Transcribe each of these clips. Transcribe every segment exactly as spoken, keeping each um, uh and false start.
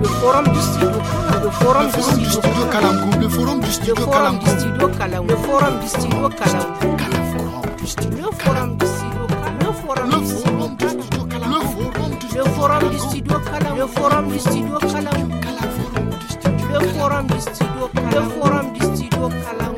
Le forum du studio Kalangu. Le forum du studio Kalangu. Le forum du studio Kalangu. Le forum du studio Kalangu. Le forum du studio Kalangu. Le forum du studio Kalangu. Le forum du studio Kalangu. Le forum du studio Kalangu. Le forum du studio Kalangu. Le forum du studio Kalangu.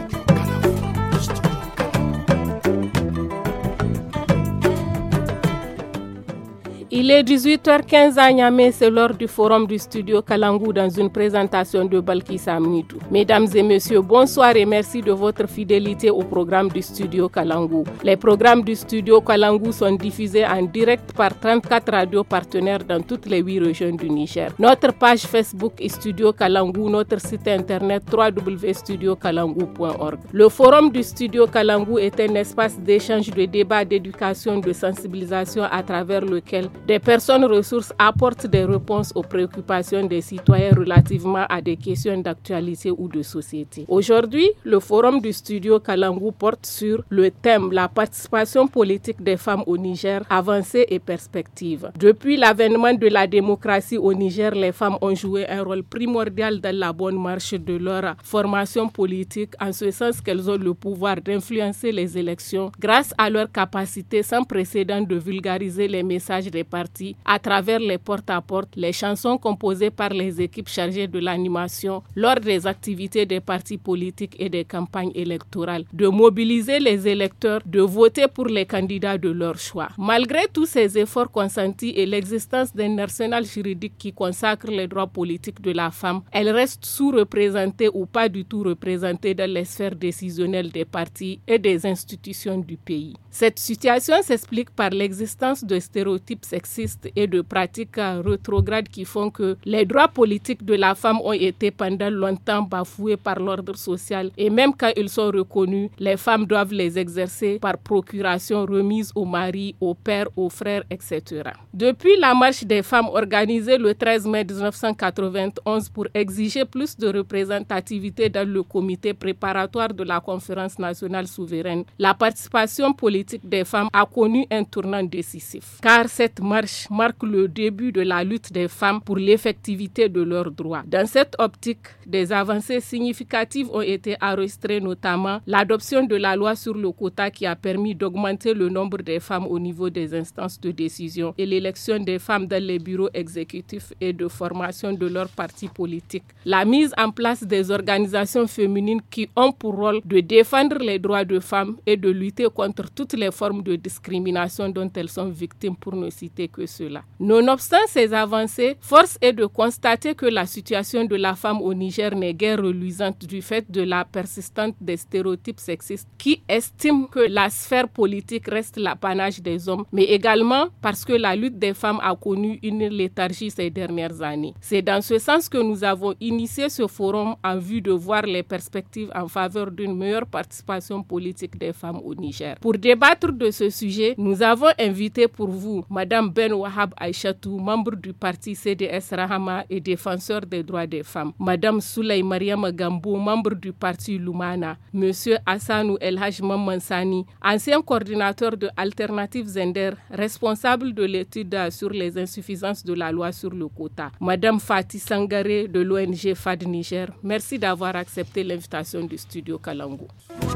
Il est dix-huit heures quinze à Niamey, c'est l'heure du forum du studio Kalangu dans une présentation de Balkissa Amnitou. Mesdames et messieurs, bonsoir et merci de votre fidélité au programme du studio Kalangu. Les programmes du studio Kalangu sont diffusés en direct par trente-quatre radios partenaires dans toutes les huit régions du Niger. Notre page Facebook est Studio Kalangu, notre site internet w w w point studio kalangu point org. Le forum du studio Kalangu est un espace d'échange, de débat, d'éducation, de sensibilisation à travers lequel des personnes ressources apportent des réponses aux préoccupations des citoyens relativement à des questions d'actualité ou de société. Aujourd'hui, le forum du studio Kalangu porte sur le thème la participation politique des femmes au Niger, avancées et perspectives. Depuis l'avènement de la démocratie au Niger, les femmes ont joué un rôle primordial dans la bonne marche de leur formation politique, en ce sens qu'elles ont le pouvoir d'influencer les élections grâce à leur capacité sans précédent de vulgariser les messages des partis à travers les porte-à-porte, les chansons composées par les équipes chargées de l'animation lors des activités des partis politiques et des campagnes électorales, de mobiliser les électeurs, de voter pour les candidats de leur choix. Malgré tous ces efforts consentis et l'existence d'un arsenal juridique qui consacre les droits politiques de la femme, elle reste sous-représentée ou pas du tout représentée dans les sphères décisionnelles des partis et des institutions du pays. Cette situation s'explique par l'existence de stéréotypes sexistes et de pratiques rétrogrades qui font que les droits politiques de la femme ont été pendant longtemps bafoués par l'ordre social et même quand ils sont reconnus, les femmes doivent les exercer par procuration remise au mari, au père, aux frères, et cetera. Depuis la marche des femmes organisée le treize mai mille neuf cent quatre-vingt-onze pour exiger plus de représentativité dans le comité préparatoire de la conférence nationale souveraine, la participation politique des femmes a connu un tournant décisif. Car cette marche marque le début de la lutte des femmes pour l'effectivité de leurs droits. Dans cette optique, des avancées significatives ont été enregistrées, notamment l'adoption de la loi sur le quota qui a permis d'augmenter le nombre des femmes au niveau des instances de décision et l'élection des femmes dans les bureaux exécutifs et de formation de leurs partis politiques. La mise en place des organisations féminines qui ont pour rôle de défendre les droits des femmes et de lutter contre toutes les formes de discrimination dont elles sont victimes, pour ne citer que cela. Nonobstant ces avancées, force est de constater que la situation de la femme au Niger n'est guère reluisante du fait de la persistance des stéréotypes sexistes qui estiment que la sphère politique reste l'apanage des hommes, mais également parce que la lutte des femmes a connu une léthargie ces dernières années. C'est dans ce sens que nous avons initié ce forum en vue de voir les perspectives en faveur d'une meilleure participation politique des femmes au Niger. Pour débattre de ce sujet, nous avons invité pour vous Madame Ben Wahab Aïchatou, membre du parti C D S Rahama et défenseur des droits des femmes. Madame Souley Mariam Gambo, membre du parti Lumana. Monsieur Hassanou Elhaj Mamansani, ancien coordinateur de Alternative Zender, responsable de l'étude sur les insuffisances de la loi sur le quota. Madame Fatih Sangaré de l'O N G F A D Niger. Merci d'avoir accepté l'invitation du studio Kalangu.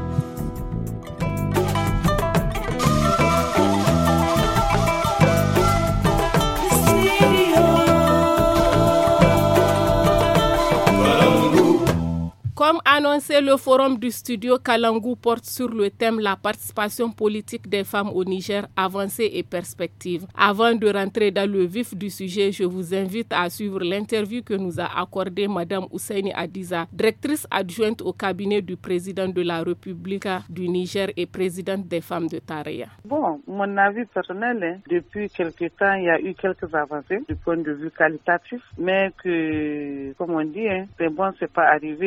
Comme annoncé, le forum du studio Kalangu porte sur le thème la participation politique des femmes au Niger, avancées et perspectives. Avant de rentrer dans le vif du sujet, je vous invite à suivre l'interview que nous a accordée Madame Ousseini Adiza, directrice adjointe au cabinet du président de la République du Niger et présidente des femmes de Tareya. Bon, mon avis personnel, hein, depuis quelque temps, il y a eu quelques avancées du point de vue qualitatif, mais que, comme on dit, hein, c'est bon, c'est pas arrivé, c'est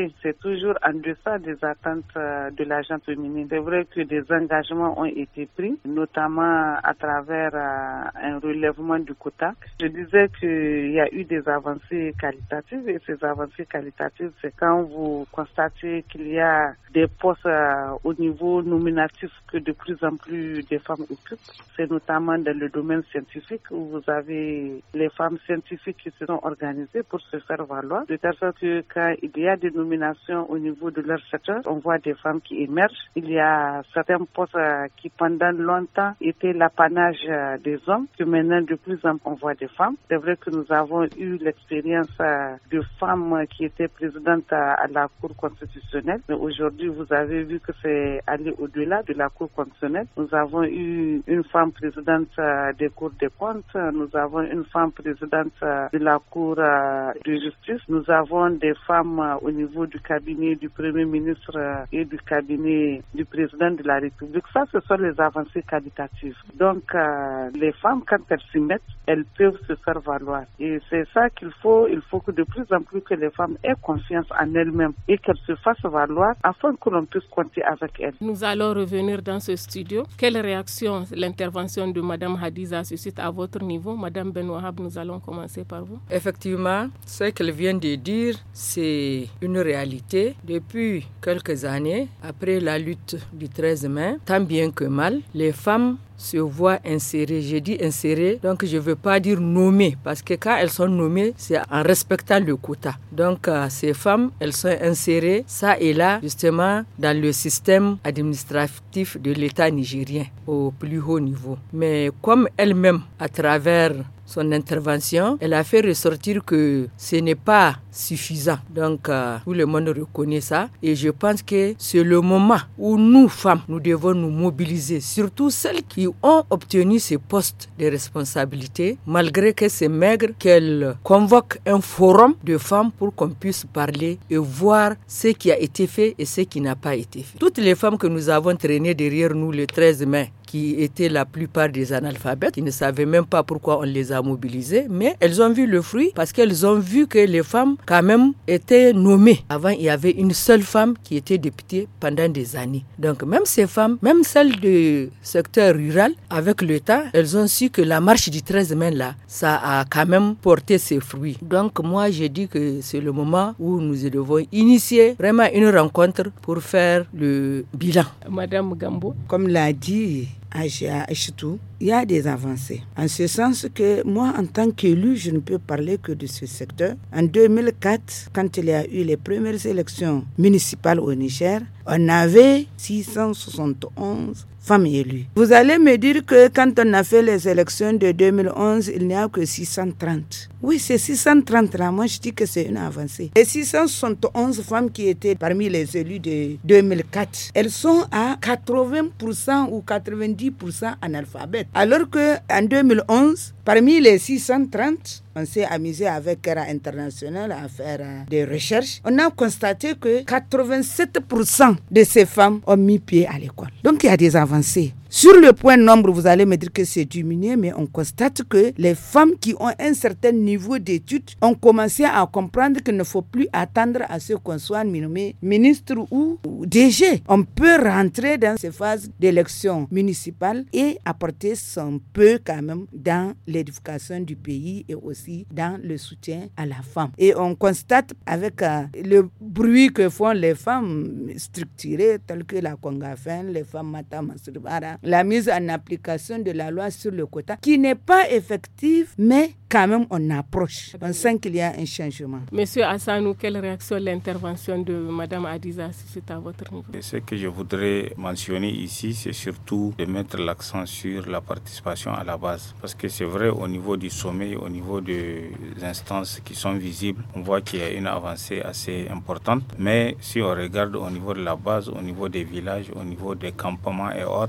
toujours en deçà des attentes de la gente féminine. C'est vrai que des engagements ont été pris, notamment à travers un relèvement du quota. Je disais qu'il y a eu des avancées qualitatives et ces avancées qualitatives, c'est quand vous constatez qu'il y a des postes au niveau nominatif que de plus en plus de femmes occupent. C'est notamment dans le domaine scientifique où vous avez les femmes scientifiques qui se sont organisées pour se faire valoir, de telle sorte que quand il y a des nominations au niveau de leur secteur, on voit des femmes qui émergent. Il y a certains postes qui pendant longtemps étaient l'apanage des hommes, que maintenant de plus en plus on voit des femmes. C'est vrai que nous avons eu l'expérience de femmes qui étaient présidentes à la Cour constitutionnelle, mais aujourd'hui vous avez vu que c'est allé au-delà de la Cour constitutionnelle. Nous avons eu une femme présidente des cours des comptes, nous avons une femme présidente de la Cour de justice, nous avons des femmes au niveau du cabinet du Premier ministre et du cabinet du président de la République. Ça, ce sont les avancées qualitatives. Donc, les femmes, quand elles s'y mettent, elles peuvent se faire valoir. Et c'est ça qu'il faut. Il faut que de plus en plus que les femmes aient confiance en elles-mêmes et qu'elles se fassent valoir afin que l'on puisse compter avec elles. Nous allons revenir dans ce studio. Quelle réaction l'intervention de Mme Hadiza suscite à votre niveau? Mme Benouahab, nous allons commencer par vous. Effectivement, ce qu'elle vient de dire, c'est une réalité. Depuis quelques années, après la lutte du treize mai, tant bien que mal, les femmes se voient insérées. J'ai dit insérées, donc je ne veux pas dire nommées, parce que quand elles sont nommées, c'est en respectant le quota. Donc euh, ces femmes, elles sont insérées, ça et là, justement, dans le système administratif de l'État nigérien, au plus haut niveau. Mais comme elle-même, à travers son intervention, elle a fait ressortir que ce n'est pas suffisant. Donc, euh, tout le monde reconnaît ça. Et je pense que c'est le moment où nous, femmes, nous devons nous mobiliser. Surtout celles qui ont obtenu ces postes de responsabilité, malgré que c'est maigre, qu'elles convoquent un forum de femmes pour qu'on puisse parler et voir ce qui a été fait et ce qui n'a pas été fait. Toutes les femmes que nous avons traînées derrière nous le treize mai, qui étaient la plupart des analphabètes, ils ne savaient même pas pourquoi on les a mobilisées, mais elles ont vu le fruit parce qu'elles ont vu que les femmes, quand même, étaient nommées. Avant, il y avait une seule femme qui était députée pendant des années. Donc, même ces femmes, même celles du secteur rural, avec le temps, elles ont su que la marche du treize mai, là, ça a quand même porté ses fruits. Donc, moi, j'ai dit que c'est le moment où nous devons initier vraiment une rencontre pour faire le bilan. Madame Gambo. Comme l'a dit Aja Achitou, il y a des avancées. En ce sens que moi, en tant qu'élu, je ne peux parler que de ce secteur. En deux mille quatre, quand il y a eu les premières élections municipales au Niger, on avait six cent soixante et onze femmes élues. Vous allez me dire que quand on a fait les élections de deux mille onze, il n'y a que six cent trente. Oui, ces six cent trente là, moi je dis que c'est une avancée. Les six cent soixante et onze femmes qui étaient parmi les élus de deux mille quatre, elles sont à quatre-vingts pour cent ou quatre-vingt-dix pour cent analphabètes. Alors qu'en deux mille onze, parmi les six cent trente, on s'est amusé avec Kera International à faire euh, des recherches. On a constaté que quatre-vingt-sept pour cent de ces femmes ont mis pied à l'école. Donc il y a des avancées. Sur le point nombre, vous allez me dire que c'est diminué, mais on constate que les femmes qui ont un certain niveau d'études ont commencé à comprendre qu'il ne faut plus attendre à ce qu'on soit nommé ministre ou D G. On peut rentrer dans ces phases d'élection municipale et apporter son peu quand même dans l'éducation du pays et aussi dans le soutien à la femme. Et on constate avec euh, le bruit que font les femmes structurées telles que la Congafen, les femmes Mata Masurubara, la mise en application de la loi sur le quota qui n'est pas effective, mais quand même on approche. On sent qu'il y a un changement. Monsieur Hassanou, quelle réaction l'intervention de Mme Hadiza suscite à votre niveau? Ce que je voudrais mentionner ici, c'est surtout de mettre l'accent sur la participation à la base. Parce que c'est vrai, au niveau du sommet, au niveau des instances qui sont visibles, on voit qu'il y a une avancée assez importante. Mais si on regarde au niveau de la base, au niveau des villages, au niveau des campements et autres, il y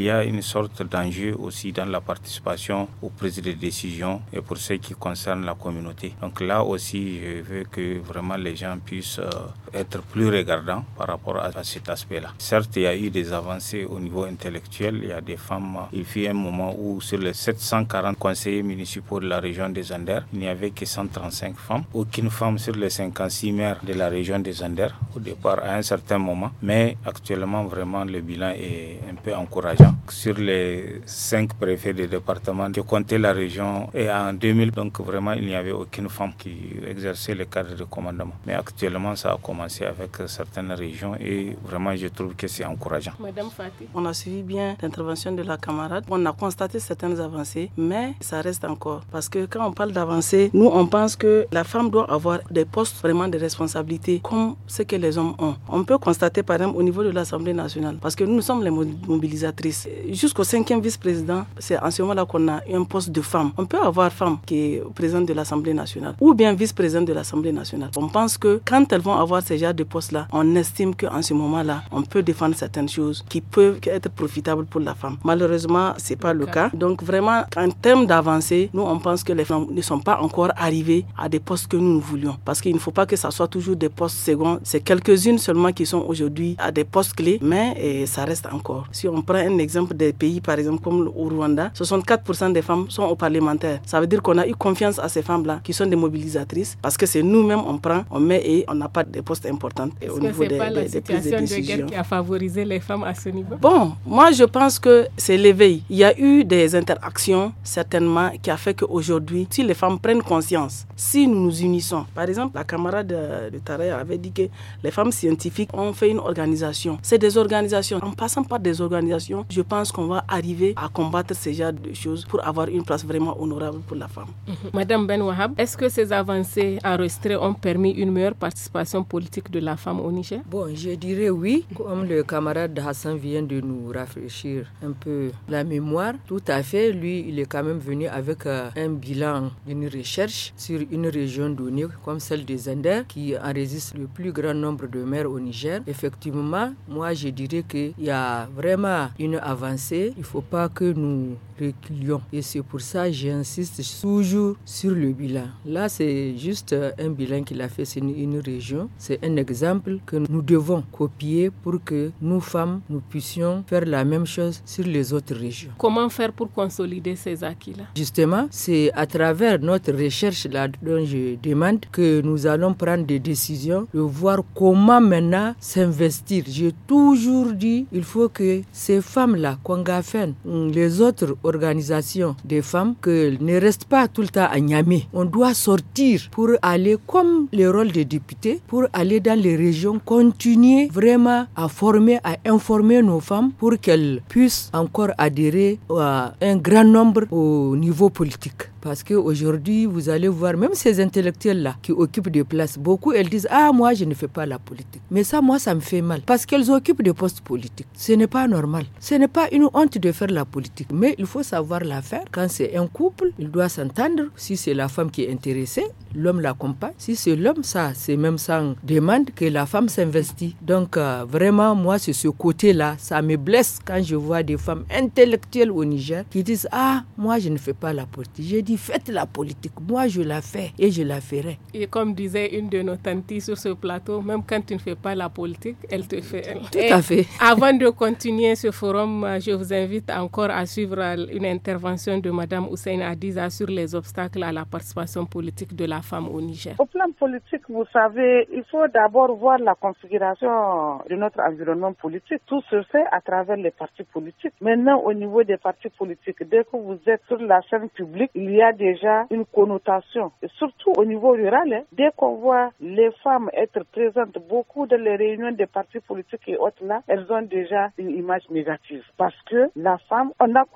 y a une sorte d'enjeu aussi dans la participation aux prises de décision et pour ce qui concerne la communauté. Donc là aussi, je veux que vraiment les gens puissent euh, être plus regardants par rapport à, à cet aspect-là. Certes, il y a eu des avancées au niveau intellectuel. Il y a des femmes. Il fut un moment où sur les sept cent quarante conseillers municipaux de la région des Anders, il n'y avait que cent trente-cinq femmes. Aucune femme sur les cinquante-six maires de la région des Anders au départ à un certain moment. Mais actuellement, vraiment, le bilan est un peu encourageant. Sur les cinq préfets des départements qui comptaient la région, et en deux mille, donc vraiment, il n'y avait aucune femme qui exerçait le cadre de commandement. Mais actuellement, ça a commencé avec certaines régions et vraiment, je trouve que c'est encourageant. Madame Fatih. On a suivi bien l'intervention de la camarade. On a constaté certaines avancées, mais ça reste encore. Parce que quand on parle d'avancées, nous, on pense que la femme doit avoir des postes vraiment de responsabilité comme ce que les hommes ont. On peut constater, par exemple, au niveau de l'Assemblée nationale, parce que nous sommes les mobilisatrices. Jusqu'au cinquième vice-président, c'est en ce moment-là qu'on a un poste de femme. On peut avoir femme qui est présidente de l'Assemblée nationale ou bien vice-présidente de l'Assemblée nationale. On pense que quand elles vont avoir ces genres de postes-là, on estime qu'en ce moment-là, on peut défendre certaines choses qui peuvent être profitables pour la femme. Malheureusement, c'est pas le cas. Donc vraiment, en termes d'avancée, nous, on pense que les femmes ne sont pas encore arrivées à des postes que nous, nous voulions. Parce qu'il ne faut pas que ça soit toujours des postes seconds. C'est quelques-unes seulement qui sont aujourd'hui à des postes clés, mais et ça reste encore. Si on prend un exemple des pays, par exemple, comme au Rwanda, soixante-quatre pour cent des femmes sont aux parlementaires. Ça veut dire qu'on a eu confiance à ces femmes-là qui sont des mobilisatrices parce que c'est nous-mêmes, on prend, on met et on n'a pas des postes importants. Est-ce au que niveau c'est des, pas la des, situation des de guerre qui a favorisé les femmes à ce niveau? Bon, moi je pense que c'est l'éveil. Il y a eu des interactions certainement qui a fait qu'aujourd'hui, si les femmes prennent conscience, si nous nous unissons, par exemple, la camarade de, de Taraya avait dit que les femmes scientifiques ont fait une organisation. C'est des organisations. En passant par des organisations, je pense qu'on va arriver à combattre ces genres de choses pour avoir une place vraiment honorable pour la femme. Mm-hmm. Madame Ben Wahab, est-ce que ces avancées enregistrées ont permis une meilleure participation politique de la femme au Niger? Bon, je dirais oui, comme le camarade Hassan vient de nous rafraîchir un peu la mémoire. Tout à fait, lui, il est quand même venu avec euh, un bilan d'une recherche sur une région donnée, comme celle des Anders, qui enregistre le plus grand nombre de maires au Niger. Effectivement, moi, je dirais qu'il y a vraiment une avancée. Il ne faut pas que nous reculions. Et c'est pour ça que j'insiste toujours sur le bilan. Là, c'est juste un bilan qu'il a fait sur une, une région. C'est un exemple que nous devons copier pour que nous, femmes, nous puissions faire la même chose sur les autres régions. Comment faire pour consolider ces acquis-là? Justement, c'est à travers notre recherche là dont je demande que nous allons prendre des décisions, de voir comment maintenant s'investir. J'ai toujours dit, il faut que ces femmes-là, Kwangafen, les autres organisations des femmes, qu'elles ne restent pas tout le temps à Niamey. On doit sortir pour aller, comme le rôle des députés, pour aller dans les régions, continuer vraiment à former, à informer nos femmes pour qu'elles puissent encore adhérer à un grand nombre au niveau politique. Parce qu'aujourd'hui, vous allez voir, même ces intellectuels-là qui occupent des places, beaucoup, elles disent « Ah, moi, je ne fais pas la politique. » Mais ça, moi, ça me fait mal. Parce qu'elles occupent des postes politiques. Ce n'est pas normal. Ce n'est pas une honte de faire la politique. Mais il faut savoir la faire. Quand c'est un couple, il doit s'entendre. Si c'est la femme qui est intéressée, l'homme l'accompagne. Si c'est l'homme, ça, c'est même sans demande que la femme s'investit. Donc, euh, vraiment, moi, c'est ce côté-là. Ça me blesse quand je vois des femmes intellectuelles au Niger qui disent « Ah, moi, je ne fais pas la politique. » J'ai dit, faites la politique. Moi, je la fais et je la ferai. Et comme disait une de nos tantes sur ce plateau, même quand tu ne fais pas la politique, elle te fait. Elle. Tout et à fait. Avant de continuer ce forum, je vous invite encore à suivre une intervention de Madame Hussein Adiza sur les obstacles à la participation politique de la femme au Niger. Au plan politique, vous savez, il faut d'abord voir la configuration de notre environnement politique. Tout se fait à travers les partis politiques. Maintenant, au niveau des partis politiques, dès que vous êtes sur la scène publique, il y a déjà une connotation. Et surtout au niveau rural, hein, dès qu'on voit les femmes être présentes beaucoup dans les réunions des partis politiques et autres là, elles ont déjà une image négative. Parce que la femme, on a coutume de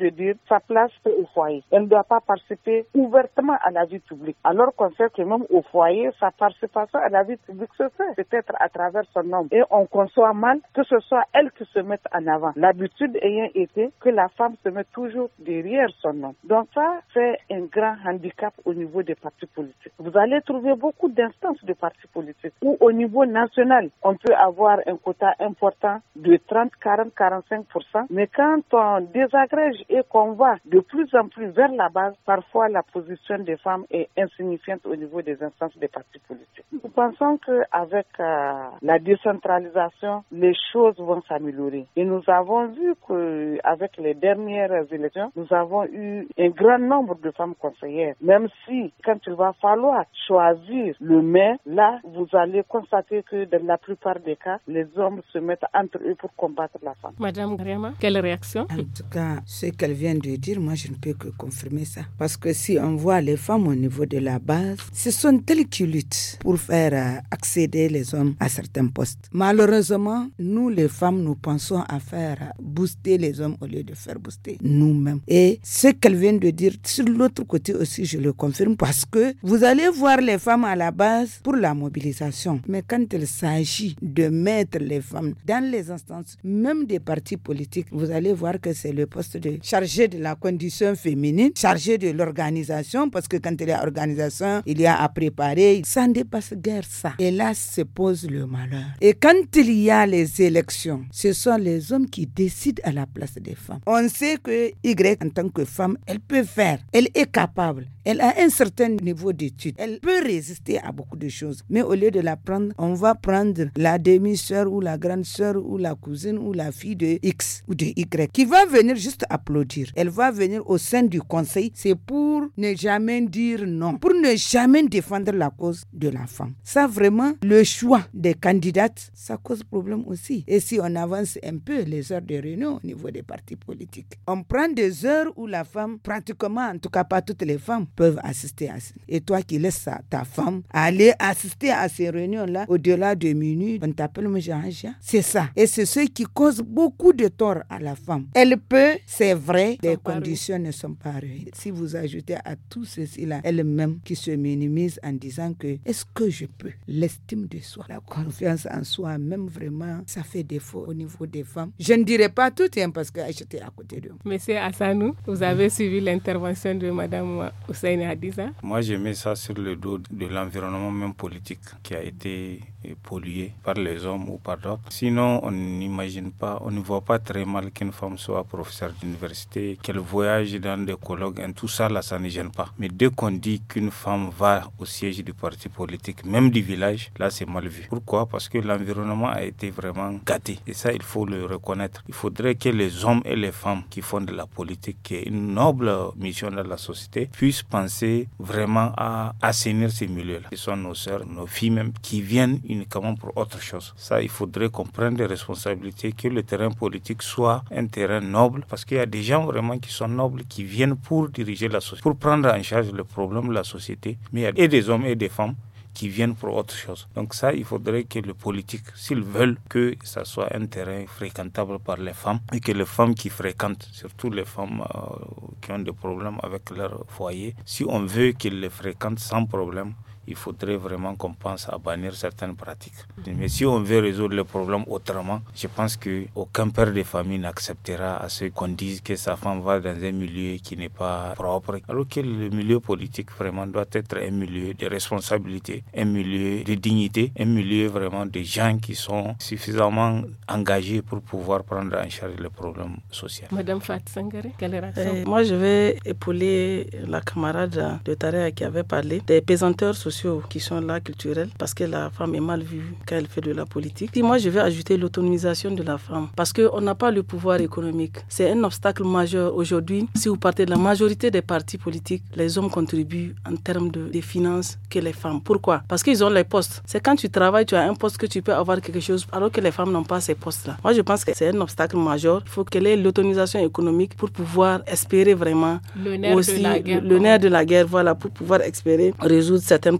de dire sa place c'est au foyer. Elle ne doit pas participer ouvertement à la vie publique. Alors qu'on sait que même au foyer, sa participation à la vie publique se fait, peut-être à travers son homme. Et on conçoit mal que ce soit elle qui se mette en avant. L'habitude ayant été que la femme se met toujours derrière son homme. Donc ça, c'est un grand handicap au niveau des partis politiques. Vous allez trouver beaucoup d'instances de partis politiques où au niveau national, on peut avoir un quota important de trente, quarante, quarante-cinq pour cent. Mais quand on désagrège et qu'on va de plus en plus vers la base, parfois la position des femmes est insignifiante au niveau des instances des partis politiques. Nous pensons qu'avec euh, la décentralisation, les choses vont s'améliorer. Et nous avons vu qu'avec les dernières élections, nous avons eu un grand nombre de femmes conseillères. Même si, quand il va falloir choisir le maire, là, vous allez constater que dans la plupart des cas, les hommes se mettent entre eux pour combattre la femme. Madame Griama, quelle réaction? En tout cas, ce qu'elle vient de dire, moi, je ne peux que confirmer ça. Parce que si on voit les femmes au niveau de la base, ce sont elles qui luttent pour faire accéder les hommes à certains postes. Malheureusement, nous, les femmes, nous pensons à faire booster les hommes au lieu de faire booster nous-mêmes. Et ce qu'elle vient de dire, sur l'autre côté aussi, je le confirme, parce que vous allez voir les femmes à la base pour la mobilisation. Mais quand il s'agit de mettre les femmes dans les instances, même des partis politiques, vous allez voir que c'est le poste de chargé de la condition féminine, chargé de l'organisation, parce que quand il y a organisation, il y a à préparer. Ça ne dépasse guère ça. Et là se pose le malheur. Et quand il y a les élections, ce sont les hommes qui décident à la place des femmes. On sait que Y, en tant que femme, elle peut faire, elle est capable, elle a un certain niveau d'études, elle peut résister à beaucoup de choses. Mais au lieu de la prendre, on va prendre la demi-sœur ou la grande sœur ou la cousine ou la fille de X ou de Y qui va venir juste applaudir. Elle va venir au sein du conseil, c'est pour ne jamais dire non, pour ne jamais défendre la cause de la femme. Ça vraiment, le choix des candidates, ça cause problème aussi. Et si on avance un peu les heures de réunion au niveau des partis politiques, on prend des heures où la femme, pratiquement, en tout cas pas toutes les femmes, peuvent assister à ça. Et toi qui laisses ta femme aller assister à ces réunions-là, au-delà de minuit, on t'appelle Mjahaja. C'est ça. Et c'est ce qui cause beaucoup de tort à la femme. Elle peut, c'est vrai, les conditions ne sont pas réunies. Si vous ajoutez à tout ceci-là, elle-même qui se minimise en disant que est-ce que je peux? L'estime de soi, la confiance en soi, même vraiment, ça fait défaut au niveau des femmes. Je ne dirais pas tout, hein, parce que j'étais à côté d'eux. Monsieur Hassanou, vous avez suivi l'intervention de Madame Hussein Hadiza. Moi, je mets ça sur le dos de l'environnement même politique qui a été pollué par les hommes ou par d'autres. Sinon, on n'imagine pas, on ne voit pas très mal qu'une femme soit professeure d'université, qu'elle voyage dans des colloques, et tout ça, là, ça ne gêne pas. Mais dès qu'on dit qu'une femme va au siège du parti politique, même du village, là, c'est mal vu. Pourquoi? Parce que l'environnement a été vraiment gâté. Et ça, il faut le reconnaître. Il faudrait que les hommes et les femmes qui font de la politique, qui est une noble mission dans la société, puissent penser vraiment à assainir ces milieux-là. Ce sont nos sœurs, nos filles même, qui viennent uniquement pour autre chose. Ça, il faudrait qu'on prenne des responsabilités, que le terrain politique soit un terrain noble, parce qu'il y a des gens vraiment qui sont nobles, qui viennent pour diriger la société, pour prendre en charge le problème de la société. Mais il y a et des hommes et des femmes qui viennent pour autre chose. Donc ça, il faudrait que le politique, s'ils veulent que ça soit un terrain fréquentable par les femmes, et que les femmes qui fréquentent, surtout les femmes euh, qui ont des problèmes avec leur foyer, si on veut qu'ils les fréquentent sans problème, il faudrait vraiment qu'on pense à bannir certaines pratiques. Mais si on veut résoudre le problème autrement, je pense qu'aucun père de famille n'acceptera à ce qu'on dise que sa femme va dans un milieu qui n'est pas propre. Alors que le milieu politique vraiment doit être un milieu de responsabilité, un milieu de dignité, un milieu vraiment de gens qui sont suffisamment engagés pour pouvoir prendre en charge le problème social. Madame Fat Sangare, quelle réaction? euh, Moi, je vais épauler la camarade de Tarea qui avait parlé des pesanteurs sociaux qui sont là, culturels, parce que la femme est mal vue quand elle fait de la politique. Et moi, je vais ajouter l'autonomisation de la femme, parce qu'on n'a pas le pouvoir économique. C'est un obstacle majeur aujourd'hui. Si vous partez de la majorité des partis politiques, les hommes contribuent en termes de, de finances que les femmes. Pourquoi? Parce qu'ils ont les postes. C'est quand tu travailles, tu as un poste que tu peux avoir quelque chose, alors que les femmes n'ont pas ces postes-là. Moi, je pense que c'est un obstacle majeur. Il faut qu'elle ait l'autonomisation économique pour pouvoir espérer vraiment le nerf aussi de la guerre, le, le nerf de la guerre, voilà, pour pouvoir espérer résoudre certaines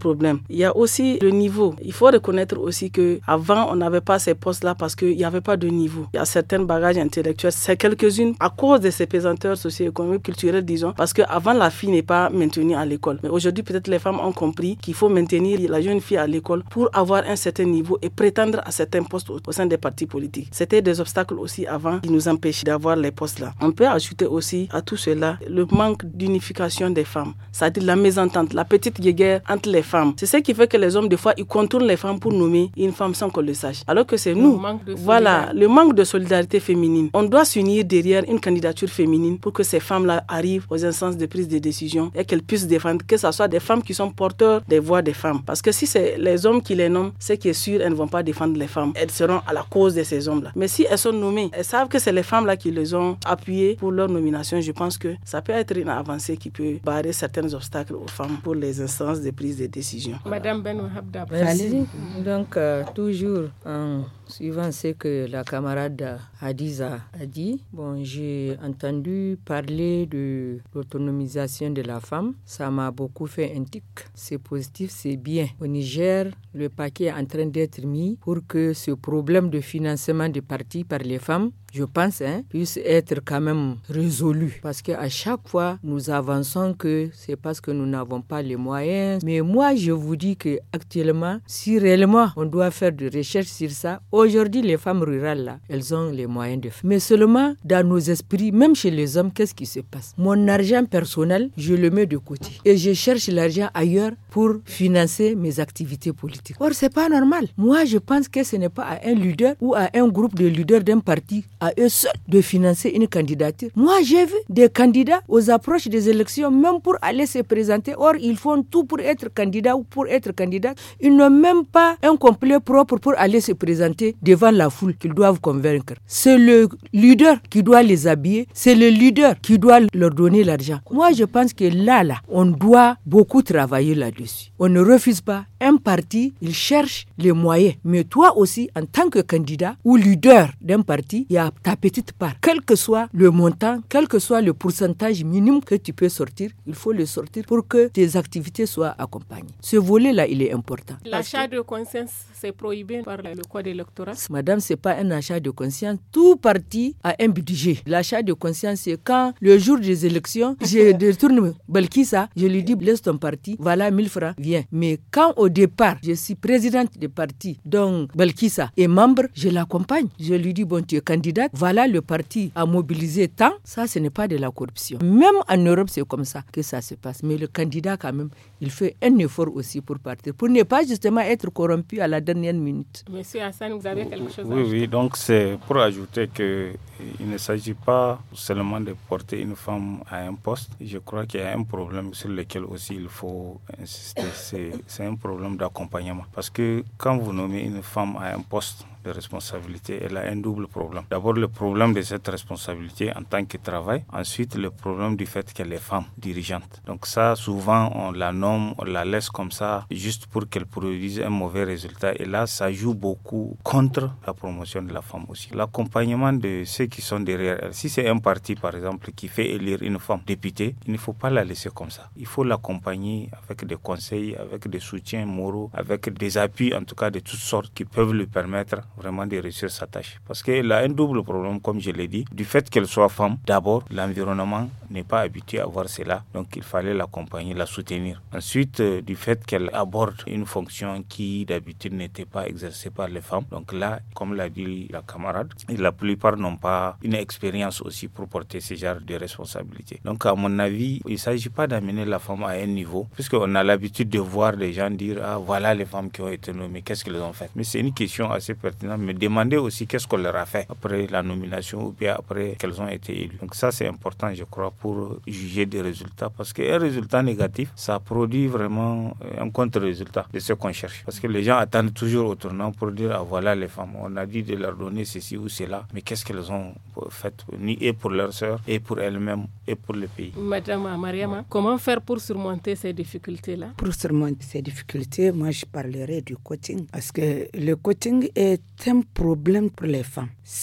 problème. Il y a aussi le niveau. Il faut reconnaître aussi qu'avant, on n'avait pas ces postes-là parce qu'il n'y avait pas de niveau. Il y a certains bagages intellectuels, c'est quelques-unes à cause de ces pesanteurs socio-économiques, culturels, disons, parce qu'avant, la fille n'est pas maintenue à l'école. Mais aujourd'hui, peut-être les femmes ont compris qu'il faut maintenir la jeune fille à l'école pour avoir un certain niveau et prétendre à certains postes au, au sein des partis politiques. C'était des obstacles aussi avant qui nous empêchaient d'avoir les postes-là. On peut ajouter aussi à tout cela le manque d'unification des femmes, c'est-à-dire la mésentente, la petite guéguerre entre les femmes. C'est ce qui fait que les hommes, des fois, ils contournent les femmes pour nommer une femme sans qu'on le sache. Alors que c'est nous, voilà, le manque de solidarité féminine. On doit s'unir derrière une candidature féminine pour que ces femmes-là arrivent aux instances de prise de décision et qu'elles puissent défendre, que ce soit des femmes qui sont porteurs des voix des femmes. Parce que si c'est les hommes qui les nomment, c'est qui est sûr, elles ne vont pas défendre les femmes. Elles seront à la cause de ces hommes-là. Mais si elles sont nommées, elles savent que c'est les femmes-là qui les ont appuyées pour leur nomination. Je pense que ça peut être une avancée qui peut barrer certains obstacles aux femmes pour les instances de prise de décision. Madame Benouhabda. Merci. Donc, euh, toujours en suivant ce que la camarade Hadiza a dit, bon, j'ai entendu parler de l'autonomisation de la femme. Ça m'a beaucoup fait un tic. C'est positif, c'est bien. Au Niger, le paquet est en train d'être mis pour que ce problème de financement des partis par les femmes, je pense, hein, puisse être quand même résolu. Parce qu'à chaque fois, nous avançons que c'est parce que nous n'avons pas les moyens. Mais moi, je vous dis qu'actuellement, si réellement on doit faire de recherche sur ça, aujourd'hui, les femmes rurales, là, elles ont les moyens de faire. Mais seulement, dans nos esprits, même chez les hommes, qu'est-ce qui se passe? Mon argent personnel, je le mets de côté. Et je cherche l'argent ailleurs pour financer mes activités politiques. Or, c'est pas normal. Moi, je pense que ce n'est pas à un leader ou à un groupe de leaders d'un parti à eux seuls de financer une candidature. Moi, j'ai vu des candidats aux approches des élections, même pour aller se présenter. Or, ils font tout pour être candidats ou pour être candidats. Ils n'ont même pas un complet propre pour aller se présenter devant la foule qu'ils doivent convaincre. C'est le leader qui doit les habiller. C'est le leader qui doit leur donner l'argent. Moi, je pense que là, là, on doit beaucoup travailler là-dessus. On ne refuse pas. Un parti, il cherche les moyens. Mais toi aussi, en tant que candidat ou leader d'un parti, il y a ta petite part. Quel que soit le montant, quel que soit le pourcentage minimum que tu peux sortir, il faut le sortir pour que tes activités soient accompagnées. Ce volet-là, il est important. L'achat de conscience, c'est prohibé par le code électoral. Madame, c'est pas un achat de conscience. Tout parti a un budget. L'achat de conscience, c'est quand le jour des élections, je détourne Balkissa, je lui dis, laisse ton parti, voilà mille francs, viens. Mais quand au départ, je suis présidente du parti, donc Balkissa est membre, je l'accompagne. Je lui dis, bon, tu es candidate, voilà le parti a mobilisé tant, ça ce n'est pas de la corruption. Même en Europe, c'est comme ça que ça se passe. Mais le candidat, quand même, il fait un effort aussi pour partir, pour ne pas justement être corrompu à la dernière minute. Monsieur Hassan, vous avez quelque chose à Oui, ajouter? oui, donc c'est pour ajouter qu'il ne s'agit pas seulement de porter une femme à un poste. Je crois qu'il y a un problème sur lequel aussi il faut insister, c'est, c'est un problème d'accompagnement. Parce que quand vous nommez une femme à un poste de responsabilité, elle a un double problème. D'abord, le problème de cette responsabilité en tant que travail. Ensuite, le problème du fait qu'elle est femme dirigeante. Donc ça, souvent, on la nomme, on la laisse comme ça, juste pour qu'elle produise un mauvais résultat. Et là, ça joue beaucoup contre la promotion de la femme aussi. L'accompagnement de ceux qui sont derrière elle. Si c'est un parti, par exemple, qui fait élire une femme députée, il ne faut pas la laisser comme ça. Il faut l'accompagner avec des conseils, avec des soutiens moraux, avec des appuis, en tout cas, de toutes sortes qui peuvent lui permettre vraiment de réussir sa tâche. Parce qu'elle a un double problème, comme je l'ai dit. Du fait qu'elle soit femme, d'abord, l'environnement n'est pas habitué à voir cela. Donc, il fallait l'accompagner, la soutenir. Ensuite, euh, du fait qu'elle aborde une fonction qui, d'habitude, n'était pas exercée par les femmes. Donc là, comme l'a dit la camarade, la plupart n'ont pas une expérience aussi pour porter ce genre de responsabilité. Donc, à mon avis, il ne s'agit pas d'amener la femme à un niveau, puisqu'on a l'habitude de voir des gens dire « Ah, voilà les femmes qui ont été nommées, qu'est-ce qu'elles ont fait ?» Mais c'est une question assez pertinente. Mais demander aussi qu'est-ce qu'on leur a fait après la nomination ou bien après qu'elles ont été élues. Donc ça, c'est important, je crois, pour juger des résultats. Parce qu'un résultat négatif, ça produit vraiment un contre-résultat de ce qu'on cherche. Parce que les gens attendent toujours au tournant pour dire « Ah, voilà les femmes, on a dit de leur donner ceci ou cela. » Mais qu'est-ce qu'elles ont fait, ni et pour leurs sœurs, et pour elles-mêmes, et pour le pays. Madame Mariama, comment faire pour surmonter ces difficultés-là? Pour surmonter ces difficultés, moi, je parlerai du coaching. Parce que le coaching est un problème pour les femmes.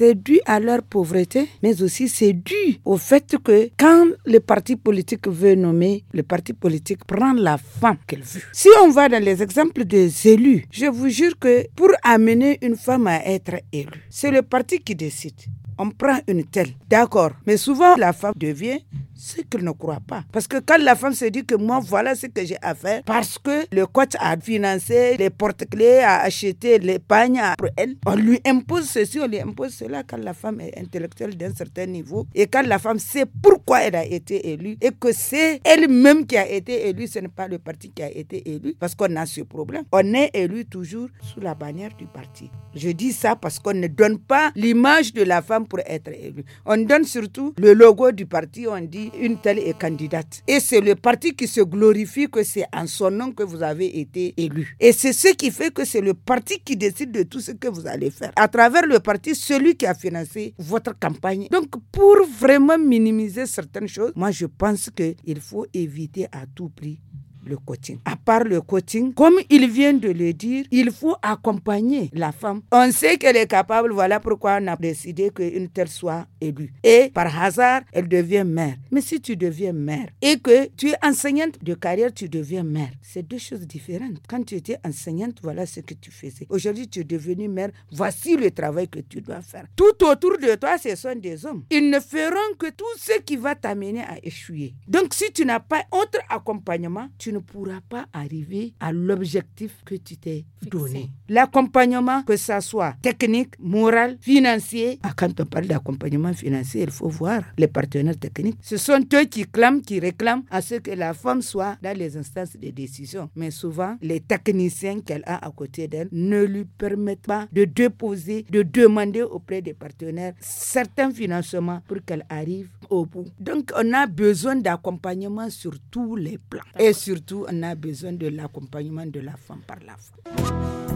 c'est dû à leur pauvreté, mais aussi c'est dû au fait que quand le parti politique veut nommer, le parti politique prend la femme qu'elle veut. Si on va dans les exemples des élus, je vous jure que pour amener une femme à être élue, c'est le parti qui décide. On prend une telle, d'accord, mais souvent la femme devient ce qu'elle ne croit pas. Parce que quand la femme se dit que moi, voilà ce que j'ai à faire, parce que le coach a financé les porte-clés, a acheté les pagnes pour elle, on lui impose ceci, on lui impose cela quand la femme est intellectuelle d'un certain niveau et quand la femme sait pourquoi elle a été élue et que c'est elle-même qui a été élue, ce n'est pas le parti qui a été élu, parce qu'on a ce problème. On est élu toujours sous la bannière du parti. Je dis ça parce qu'on ne donne pas l'image de la femme pour être élue. On donne surtout le logo du parti, on dit une telle est candidate. Et c'est le parti qui se glorifie que c'est en son nom que vous avez été élu. Et c'est ce qui fait que c'est le parti qui décide de tout ce que vous allez faire. À travers le parti, celui qui a financé votre campagne. Donc, pour vraiment minimiser certaines choses, moi je pense qu'il faut éviter à tout prix le coaching. À part le coaching, comme il vient de le dire, il faut accompagner la femme. On sait qu'elle est capable, voilà pourquoi on a décidé qu'une telle soit élue. Et par hasard, elle devient mère. Mais si tu deviens mère et que tu es enseignante de carrière, tu deviens mère. C'est deux choses différentes. Quand tu étais enseignante, voilà ce que tu faisais. Aujourd'hui, tu es devenue mère. Voici le travail que tu dois faire. Tout autour de toi, ce sont des hommes. Ils ne feront que tout ce qui va t'amener à échouer. Donc, si tu n'as pas autre accompagnement, tu ne pourras pas arriver à l'objectif que tu t'es donné. L'accompagnement, que ça soit technique, moral, financier. Ah, quand on parle d'accompagnement financier, il faut voir les partenaires techniques. Ce sont eux qui clament, qui réclament à ce que la femme soit dans les instances de décision. Mais souvent, les techniciens qu'elle a à côté d'elle ne lui permettent pas de déposer, de demander auprès des partenaires certains financements pour qu'elle arrive au bout. Donc, on a besoin d'accompagnement sur tous les plans. D'accord. Et surtout, on a besoin de l'accompagnement de la femme par la femme.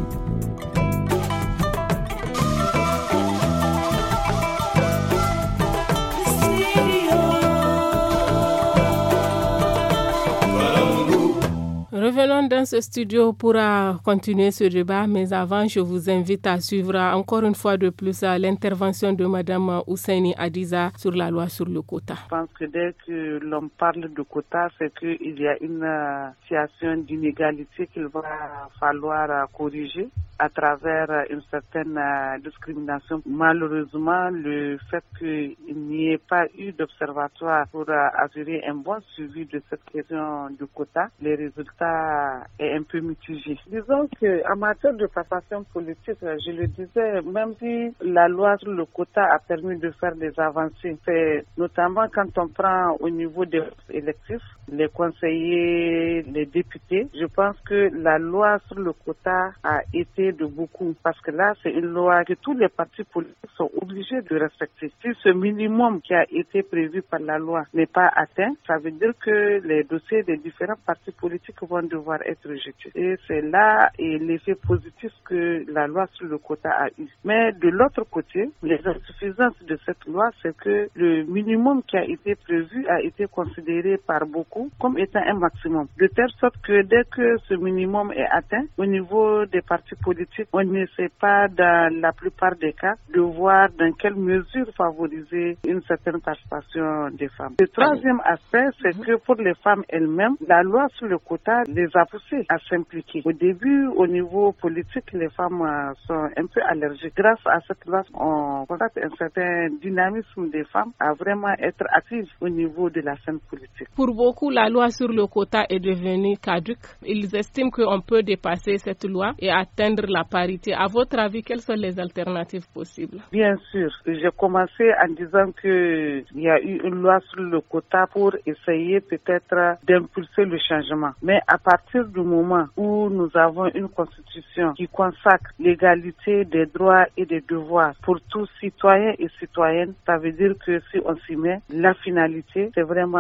Revenons dans ce studio pour continuer ce débat, mais avant, je vous invite à suivre encore une fois de plus l'intervention de Mme Ousseini Hadiza sur la loi sur le quota. Je pense que dès que l'on parle de quota, c'est qu'il y a une situation d'inégalité qu'il va falloir corriger à travers une certaine discrimination. Malheureusement, le fait qu'il n'y ait pas eu d'observatoire pour assurer un bon suivi de cette question du quota, les résultats est un peu mitigé. Disons qu'en matière de passation politique, je le disais, même si la loi sur le quota a permis de faire des avancées, c'est notamment quand on prend au niveau des électifs, les conseillers, les députés, je pense que la loi sur le quota a été de beaucoup, parce que là, c'est une loi que tous les partis politiques sont obligés de respecter. Si ce minimum qui a été prévu par la loi n'est pas atteint, ça veut dire que les dossiers des différents partis politiques vont devoir être rejetés. Et c'est là et l'effet positif que la loi sur le quota a eu. Mais de l'autre côté, les insuffisances de cette loi, c'est que le minimum qui a été prévu a été considéré par beaucoup comme étant un maximum. De telle sorte que dès que ce minimum est atteint, au niveau des partis politiques, on ne sait pas dans la plupart des cas de voir dans quelle mesure favoriser une certaine participation des femmes. Le troisième aspect, c'est que pour les femmes elles-mêmes, la loi sur le quota les a poussées à s'impliquer. Au début, au niveau politique, les femmes sont un peu allergiques. Grâce à cette loi, on constate un certain dynamisme des femmes à vraiment être actives au niveau de la scène politique. Pour beaucoup, la loi sur le quota est devenue caduque. Ils estiment qu'on peut dépasser cette loi et atteindre la parité. À votre avis, quelles sont les alternatives possibles? Bien sûr. J'ai commencé en disant qu'il y a eu une loi sur le quota pour essayer peut-être d'impulser le changement. Mais à partir du moment où nous avons une constitution qui consacre l'égalité des droits et des devoirs pour tous citoyens et citoyennes, ça veut dire que si on s'y met, la finalité, c'est vraiment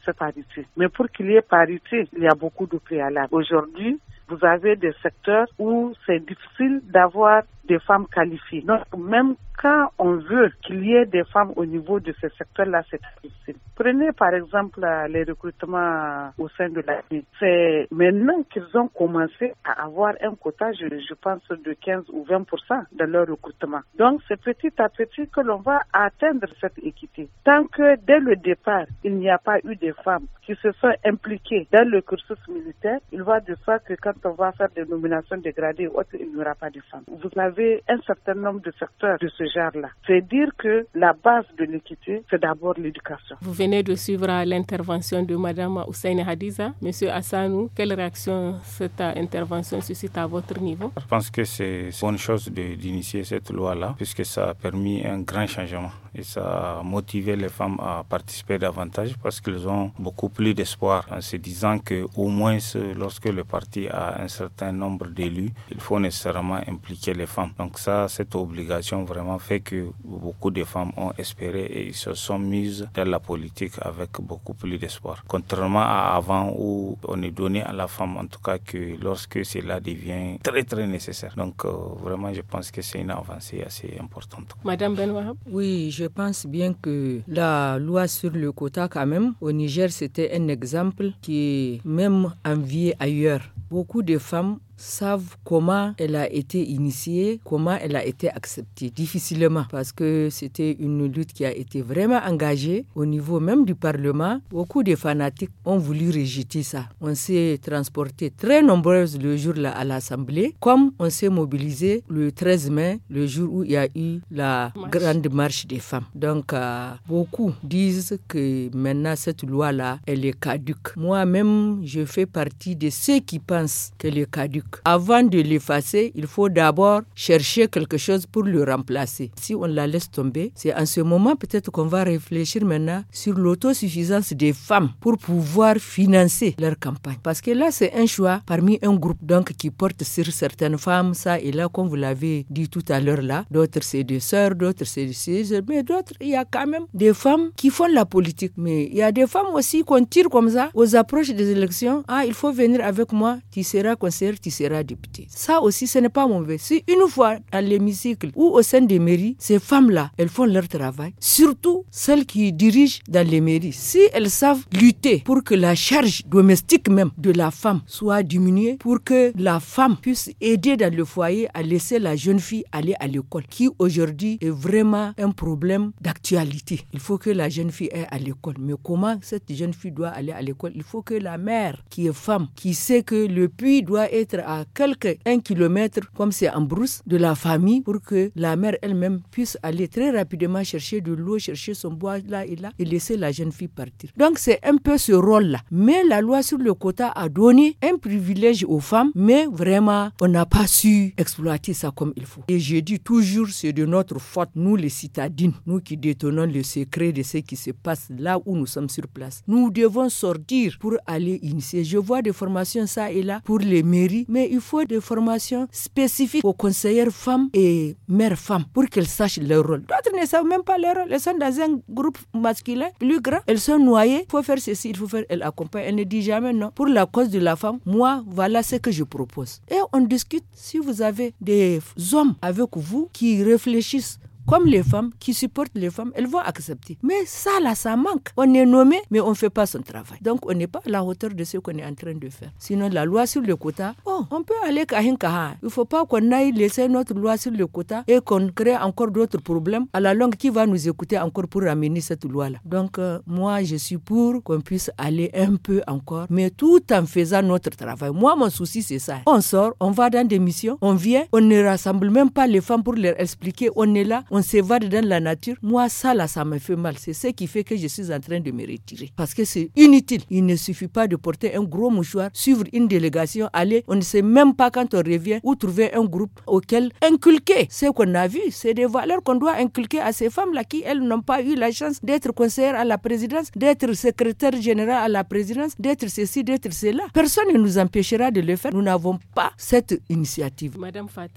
cette parité. Mais pour qu'il y ait parité, il y a beaucoup de préalables. Aujourd'hui, vous avez des secteurs où c'est difficile d'avoir des femmes qualifiées. Donc, même quand on veut qu'il y ait des femmes au niveau de ces secteurs-là, c'est difficile. Prenez par exemple les recrutements au sein de l'armée. C'est maintenant qu'ils ont commencé à avoir un quota, je, je pense, de quinze ou vingt pour cent de leur recrutement. Donc, c'est petit à petit que l'on va atteindre cette équité. Tant que dès le départ, il n'y a pas eu de femmes qui se sont impliquées dans le cursus militaire, il va de soi que quand on va faire des nominations dégradées, il n'y aura pas de femmes. Vous avez un certain nombre de secteurs de ce genre-là. C'est dire que la base de l'équité, c'est d'abord l'éducation. Vous venez de suivre l'intervention de Mme Hussein Hadiza. Monsieur Hassanou, quelle réaction cette intervention suscite à votre niveau? Je pense que c'est une bonne chose de, d'initier cette loi-là, puisque ça a permis un grand changement et ça a motivé les femmes à participer davantage parce qu'elles ont beaucoup plus d'espoir en se disant qu'au moins lorsque le parti a un certain nombre d'élus, il faut nécessairement impliquer les femmes. Donc ça, cette obligation vraiment fait que beaucoup de femmes ont espéré et se sont mises dans la politique avec beaucoup plus d'espoir. Contrairement à avant où on est donné à la femme, en tout cas que lorsque cela devient très très nécessaire. Donc euh, vraiment, je pense que c'est une avancée assez importante. Madame Benwahab? Oui, je pense bien que la loi sur le quota quand même, au Niger, c'était un exemple qui est même envié ailleurs. Beaucoup de femmes savent comment elle a été initiée, comment elle a été acceptée, difficilement, parce que c'était une lutte qui a été vraiment engagée au niveau même du Parlement. Beaucoup de fanatiques ont voulu rejeter ça. On s'est transporté très nombreuses le jour-là à l'Assemblée, comme on s'est mobilisé le treize mai, le jour où il y a eu la marche. grande marche des femmes. Donc, euh, beaucoup disent que maintenant cette loi-là, elle est caduque. Moi-même, je fais partie de ceux qui pensent qu'elle est caduque. Avant de l'effacer, il faut d'abord chercher quelque chose pour le remplacer. Si on la laisse tomber, c'est en ce moment peut-être qu'on va réfléchir maintenant sur l'autosuffisance des femmes pour pouvoir financer leur campagne. Parce que là, c'est un choix parmi un groupe donc qui porte sur certaines femmes, ça et là, comme vous l'avez dit tout à l'heure là. D'autres, c'est des sœurs, d'autres, c'est des sœurs, mais d'autres, il y a quand même des femmes qui font la politique. Mais il y a des femmes aussi qu'on tire comme ça aux approches des élections. Ah, il faut venir avec moi, tu seras conseillère, tu sera député. Ça aussi, ce n'est pas mauvais. Si une fois dans l'hémicycle ou au sein des mairies, ces femmes-là, elles font leur travail, surtout celles qui dirigent dans les mairies, si elles savent lutter pour que la charge domestique même de la femme soit diminuée, pour que la femme puisse aider dans le foyer à laisser la jeune fille aller à l'école, qui aujourd'hui est vraiment un problème d'actualité. Il faut que la jeune fille aille à l'école. Mais comment cette jeune fille doit aller à l'école? Il faut que la mère, qui est femme, qui sait que le puits doit être à quelques un kilomètre, comme c'est en brousse, de la famille, pour que la mère elle-même puisse aller très rapidement chercher de l'eau, chercher son bois là et là, et laisser la jeune fille partir. Donc c'est un peu ce rôle-là. Mais la loi sur le quota a donné un privilège aux femmes, mais vraiment, on n'a pas su exploiter ça comme il faut. Et je dis toujours, c'est de notre faute, nous les citadines, nous qui détenons le secret de ce qui se passe là où nous sommes sur place. Nous devons sortir pour aller initier. Je vois des formations ça et là pour les mairies, mais il faut des formations spécifiques aux conseillères femmes et mères femmes pour qu'elles sachent leur rôle. D'autres ne savent même pas leur rôle. Elles sont dans un groupe masculin plus grand. Elles sont noyées. Il faut faire ceci, il faut faire. Elles accompagnent. Elles ne disent jamais non. Pour la cause de la femme, moi, voilà ce que je propose. Et on discute. Si vous avez des hommes avec vous qui réfléchissent comme les femmes, qui supportent les femmes, elles vont accepter. Mais ça, là, ça manque. On est nommé, mais on ne fait pas son travail. Donc, on n'est pas à la hauteur de ce qu'on est en train de faire. Sinon, la loi sur le quota, oh, on peut aller kahin kaha. Il ne faut pas qu'on aille laisser notre loi sur le quota et qu'on crée encore d'autres problèmes. À la longue, qui va nous écouter encore pour ramener cette loi-là? Donc, euh, moi, je suis pour qu'on puisse aller un peu encore, mais tout en faisant notre travail. Moi, mon souci, c'est ça. On sort, on va dans des missions, on vient, on ne rassemble même pas les femmes pour leur expliquer. On est là, on s'évade dans la nature. Moi, ça là, ça me fait mal. C'est ce qui fait que je suis en train de me retirer. Parce que c'est inutile. Il ne suffit pas de porter un gros mouchoir, suivre une délégation, aller. On ne sait même pas quand on revient où trouver un groupe auquel inculquer ce qu'on a vu. C'est des valeurs qu'on doit inculquer à ces femmes-là qui, elles, n'ont pas eu la chance d'être conseillères à la présidence, d'être secrétaire général à la présidence, d'être ceci, d'être cela. Personne ne nous empêchera de le faire. Nous n'avons pas cette initiative. Madame Fatih.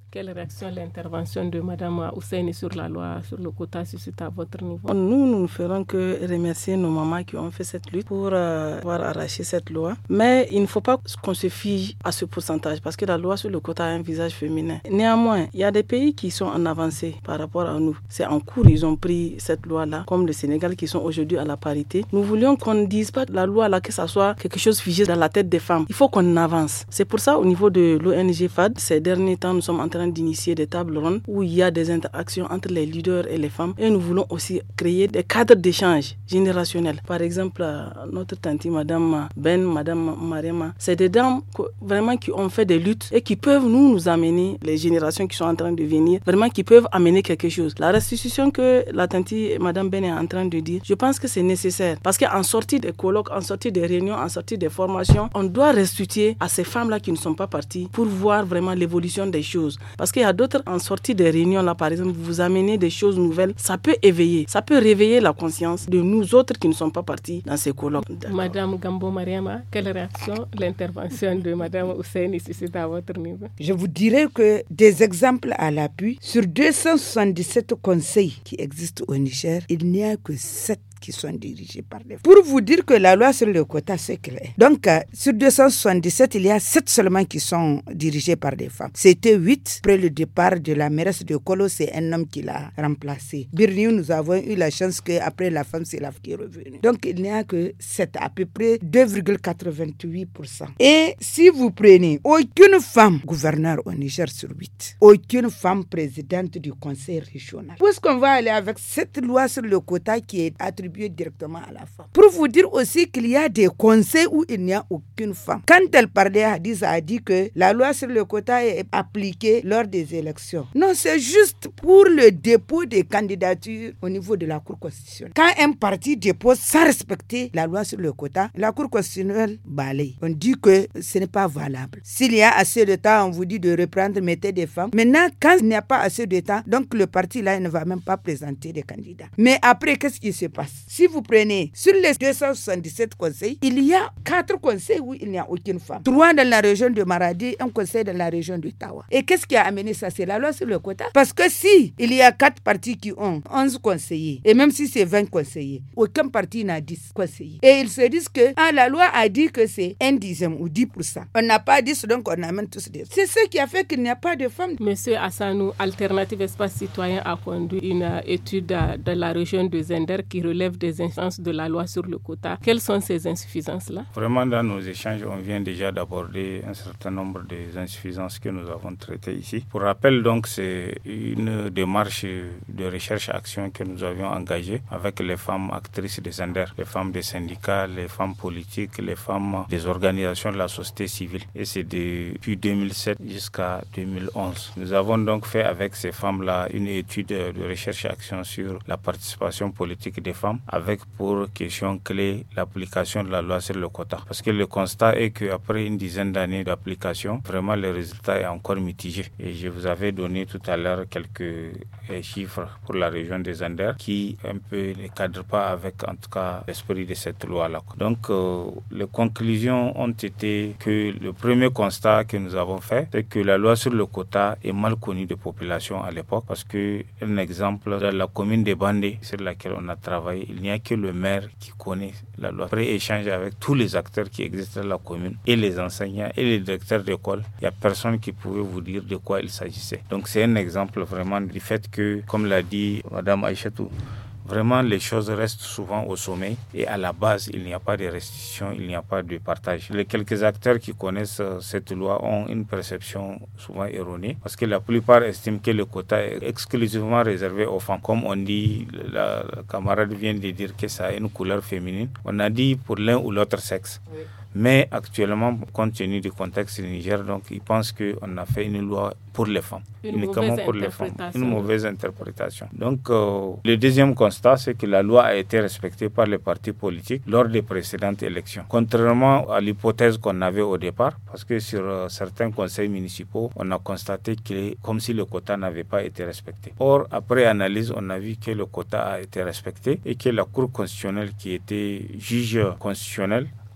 Quelle réaction l'intervention de Mme Ousseini sur la loi sur le quota suscite à votre niveau? Nous, nous ne ferons que remercier nos mamans qui ont fait cette lutte pour euh, avoir arraché cette loi. Mais il ne faut pas qu'on se fie à ce pourcentage parce que la loi sur le quota a un visage féminin. Néanmoins, il y a des pays qui sont en avancée par rapport à nous. C'est en cours, ils ont pris cette loi-là, comme le Sénégal qui sont aujourd'hui à la parité. Nous voulions qu'on ne dise pas la loi là que ça soit quelque chose figé dans la tête des femmes. Il faut qu'on avance. C'est pour ça, au niveau de l'O N G F A D, ces derniers temps, nous sommes en train d'initier des tables rondes où il y a des interactions entre les leaders et les femmes. Et nous voulons aussi créer des cadres d'échange générationnels. Par exemple, notre tante, Madame Ben, Madame Mariama, c'est des dames vraiment qui ont fait des luttes et qui peuvent nous, nous amener, les générations qui sont en train de venir, vraiment qui peuvent amener quelque chose. La restitution que la tante Madame Ben est en train de dire, je pense que c'est nécessaire. Parce qu'en sortie des colloques, en sortie des réunions, en sortie des formations, on doit restituer à ces femmes-là qui ne sont pas parties pour voir vraiment l'évolution des choses. Parce qu'il y a d'autres, en sortie des réunions, là, par exemple, vous amenez des choses nouvelles, ça peut éveiller, ça peut réveiller la conscience de nous autres qui ne sont pas partis dans ces colloques. D'accord. Madame Gambo Mariama, quelle réaction l'intervention de Madame Ousseini suscite à votre niveau? Je vous dirais que des exemples à l'appui, sur deux cent soixante-dix-sept conseils qui existent au Niger, il n'y a que sept qui sont dirigés par les femmes. Pour vous dire que la loi sur le quota, c'est clair. Donc, euh, sur deux cent soixante-dix-sept, il y a sept seulement qui sont dirigés par des femmes. C'était huit. Après le départ de la mairesse de Kolo, c'est un homme qui l'a remplacé. Birniou, nous avons eu la chance qu'après la femme, c'est la femme qui est revenue. Donc, il n'y a que sept, à peu près deux virgule quatre-vingt-huit pour cent. Et si vous prenez aucune femme gouverneur au Niger sur huit, aucune femme présidente du conseil régional. Puisqu'on va aller avec cette loi sur le quota qui est attribuée directement à la femme. Pour vous dire aussi qu'il y a des conseils où il n'y a aucune femme. Quand elle parlait, Hadiza a dit que la loi sur le quota est appliquée lors des élections. Non, c'est juste pour le dépôt des candidatures au niveau de la Cour constitutionnelle. Quand un parti dépose sans respecter la loi sur le quota, la Cour constitutionnelle balaye. On dit que ce n'est pas valable. S'il y a assez de temps, on vous dit de reprendre, mettez des femmes. Maintenant, quand il n'y a pas assez de temps, donc le parti là, il ne va même pas présenter des candidats. Mais après, qu'est-ce qui se passe? Si vous prenez sur les deux cent soixante-dix-sept conseils, il y a quatre conseils où il n'y a aucune femme. Trois dans la région de Maradi, un conseil dans la région de Tawa. Et qu'est-ce qui a amené ça? C'est la loi sur le quota. Parce que si il y a quatre partis qui ont onze conseillers, et même si c'est vingt conseillers, aucun parti n'a dix conseillers. Et ils se disent que ah, la loi a dit que c'est un dixième ou dix pour cent. On n'a pas dix, donc on amène tous des. C'est ce qui a fait qu'il n'y a pas de femmes. Monsieur Hassanou, Alternative Espace Citoyen a conduit une étude de la région de Zender qui relève des insuffisances de la loi sur le quota. Quelles sont ces insuffisances-là? Vraiment, dans nos échanges, on vient déjà d'aborder un certain nombre des insuffisances que nous avons traitées ici. Pour rappel, donc, c'est une démarche de recherche-action que nous avions engagée avec les femmes actrices des Zender, les femmes des syndicats, les femmes politiques, les femmes des organisations de la société civile. Et c'est depuis deux mille sept jusqu'à deux mille onze. Nous avons donc fait avec ces femmes-là une étude de recherche-action sur la participation politique des femmes, avec pour question clé l'application de la loi sur le quota. Parce que le constat est qu'après une dizaine d'années d'application, vraiment le résultat est encore mitigé. Et je vous avais donné tout à l'heure quelques chiffres pour la région des Anders qui un peu ne cadrent pas avec en tout cas l'esprit de cette loi-là. Donc euh, les conclusions ont été que le premier constat que nous avons fait, c'est que la loi sur le quota est mal connue des populations à l'époque, parce que un exemple, dans la commune de Bandé sur laquelle on a travaillé, il n'y a que le maire qui connaît la loi. Après échange avec tous les acteurs qui existent dans la commune, et les enseignants et les directeurs d'école, il n'y a personne qui pouvait vous dire de quoi il s'agissait. Donc c'est un exemple vraiment du fait que, comme l'a dit Madame Aïchatou, vraiment, les choses restent souvent au sommet et à la base, il n'y a pas de restitution, il n'y a pas de partage. Les quelques acteurs qui connaissent cette loi ont une perception souvent erronée parce que la plupart estiment que le quota est exclusivement réservé aux femmes. Comme on dit, la, la camarade vient de dire que ça a une couleur féminine. On a dit pour l'un ou l'autre sexe. Oui. Mais actuellement, compte tenu du contexte du Niger, donc, ils pensent qu'on a fait une loi pour les femmes, une uniquement pour les femmes. Une mauvaise interprétation. Donc, euh, le deuxième constat, c'est que la loi a été respectée par les partis politiques lors des précédentes élections. Contrairement à l'hypothèse qu'on avait au départ, parce que sur euh, certains conseils municipaux, on a constaté que comme si le quota n'avait pas été respecté. Or, après analyse, on a vu que le quota a été respecté et que la Cour constitutionnelle, qui était juge constitutionnel,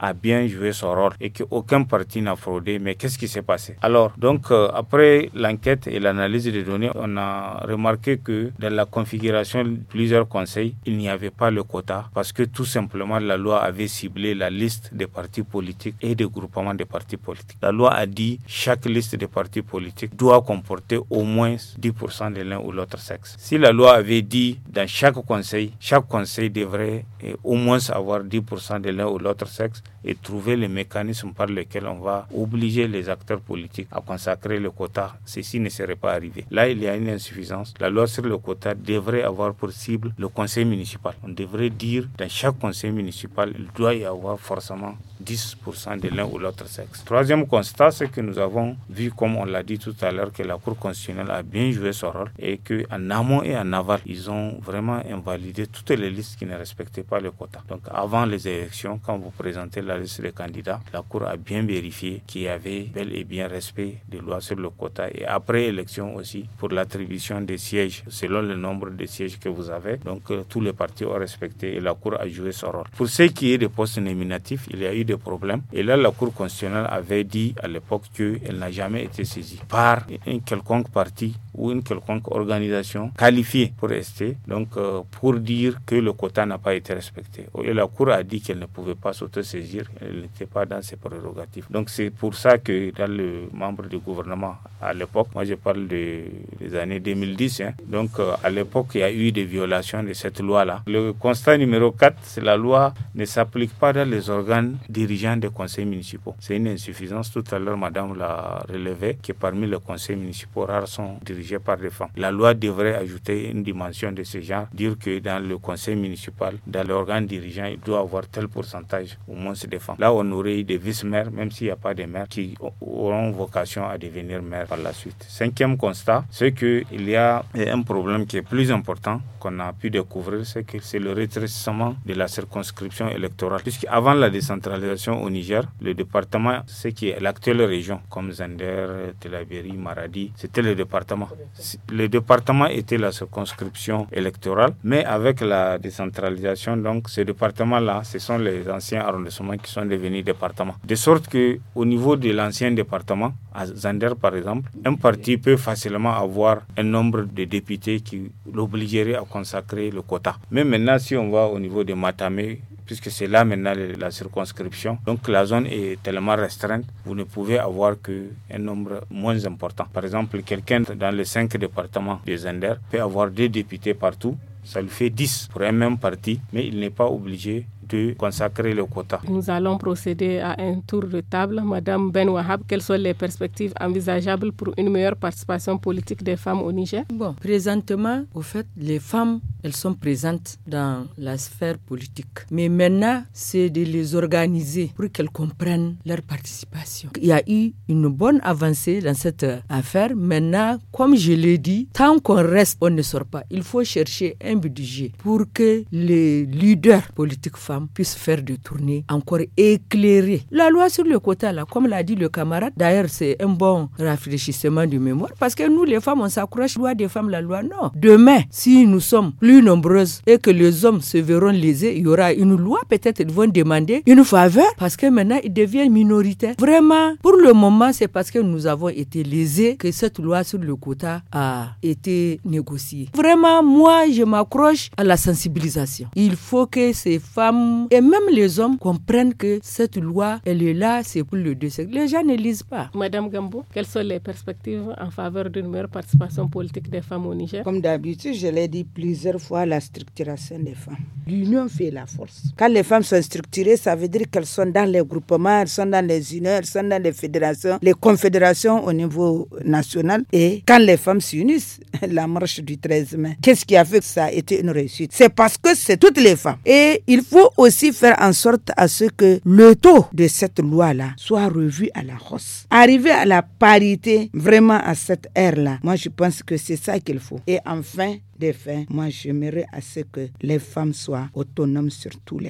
a bien joué son rôle et qu'aucun parti n'a fraudé. Mais qu'est-ce qui s'est passé? Alors, donc, euh, après l'enquête et l'analyse des données, on a remarqué que dans la configuration de plusieurs conseils, il n'y avait pas le quota parce que tout simplement la loi avait ciblé la liste des partis politiques et des groupements de partis politiques. La loi a dit que chaque liste de partis politiques doit comporter au moins dix pour cent de l'un ou l'autre sexe. Si la loi avait dit dans chaque conseil, chaque conseil devrait eh, au moins avoir dix pour cent de l'un ou l'autre sexe et trouver les mécanismes par lesquels on va obliger les acteurs politiques à consacrer le quota, ceci ne serait pas arrivé. Là, il y a une insuffisance. La loi sur le quota devrait avoir pour cible le conseil municipal. On devrait dire dans chaque conseil municipal, il doit y avoir forcément dix pour cent de l'un ou l'autre sexe. Troisième constat, c'est que nous avons vu, comme on l'a dit tout à l'heure, que la Cour constitutionnelle a bien joué son rôle et qu'en amont et en aval, ils ont vraiment invalidé toutes les listes qui ne respectaient pas le quota. Donc avant les élections, quand vous présentez la liste des candidats, la Cour a bien vérifié qu'il y avait bel et bien respect des lois sur le quota et après élection aussi pour l'attribution des sièges selon le nombre de sièges que vous avez. Donc euh, tous les partis ont respecté et la Cour a joué son rôle. Pour ce qui est des postes nominatifs, il y a eu des problèmes et là la Cour constitutionnelle avait dit à l'époque qu'elle n'a jamais été saisie par un quelconque parti ou une quelconque organisation qualifiée pour rester, donc euh, pour dire que le quota n'a pas été respecté. Et la Cour a dit qu'elle ne pouvait pas s'autosaisir, elle n'était pas dans ses prérogatives. Donc c'est pour ça que dans le membre du gouvernement à l'époque, moi je parle de, des années deux mille dix, hein, donc euh, à l'époque il y a eu des violations de cette loi-là. Le constat numéro quatre, c'est que la loi ne s'applique pas dans les organes dirigeants des conseils municipaux. C'est une insuffisance, tout à l'heure madame l'a relevé, que parmi les conseils municipaux rares sont dirigés par des femmes. La loi devrait ajouter une dimension de ce genre, dire que dans le conseil municipal, dans l'organe dirigeant, il doit avoir tel pourcentage au moins de femmes. Là, on aurait eu des vice-maires, même s'il n'y a pas de maires, qui auront vocation à devenir maires par la suite. Cinquième constat, c'est qu'il y a un problème qui est plus important qu'on a pu découvrir, c'est que c'est le rétrécissement de la circonscription électorale. Puisqu'avant la décentralisation au Niger, le département, ce qui est l'actuelle région, comme Zender, Tillabéri, Maradi, c'était le département. Le département était la circonscription électorale, mais avec la décentralisation, donc ce département-là, ce sont les anciens arrondissements qui sont devenus départements. De sorte qu'au niveau de l'ancien département, à Zander par exemple, un parti peut facilement avoir un nombre de députés qui l'obligerait à consacrer le quota. Mais maintenant, si on va au niveau de Matamé, puisque c'est là maintenant la circonscription, donc la zone est tellement restreinte, vous ne pouvez avoir qu'un nombre moins important. Par exemple, quelqu'un dans les cinq départements de Zander peut avoir deux députés partout, ça lui fait dix pour un même parti, mais il n'est pas obligé de consacrer le quota. Nous allons procéder à un tour de table. Madame Ben Wahab, quelles sont les perspectives envisageables pour une meilleure participation politique des femmes au Niger? Bon, présentement, au fait, les femmes, elles sont présentes dans la sphère politique. Mais maintenant, c'est de les organiser pour qu'elles comprennent leur participation. Il y a eu une bonne avancée dans cette affaire. Maintenant, comme je l'ai dit, tant qu'on reste, on ne sort pas. Il faut chercher un budget pour que les leaders politiques femmes puissent faire des tournées encore éclairées. La loi sur le quota, là, comme l'a dit le camarade, d'ailleurs, c'est un bon rafraîchissement du mémoire, parce que nous, les femmes, on s'accroche, loi des femmes, la loi, non. Demain, si nous sommes plus nombreuses et que les hommes se verront lésés, il y aura une loi, peut-être ils vont demander une faveur, parce que maintenant, ils deviennent minoritaires. Vraiment, pour le moment, c'est parce que nous avons été lésés que cette loi sur le quota a été négociée. Vraiment, moi, je m'accroche à la sensibilisation. Il faut que ces femmes et même les hommes comprennent que cette loi, elle est là, c'est pour le deux sexes. Les gens ne lisent pas. Madame Gambou, quelles sont les perspectives en faveur d'une meilleure participation politique des femmes au Niger? Comme d'habitude, je l'ai dit plusieurs fois, la structuration des femmes. L'union fait la force. Quand les femmes sont structurées, ça veut dire qu'elles sont dans les groupements, elles sont dans les unions, elles sont dans les fédérations, les confédérations au niveau national. Et quand les femmes s'unissent, la marche du treize mai, qu'est-ce qui a fait que ça a été une réussite? C'est parce que c'est toutes les femmes. Et il faut aussi faire en sorte à ce que le taux de cette loi-là soit revu à la hausse. Arriver à la parité vraiment à cette ère-là, moi je pense que c'est ça qu'il faut. Et enfin, des fins, moi j'aimerais à ce que les femmes soient autonomes sur tous les plans.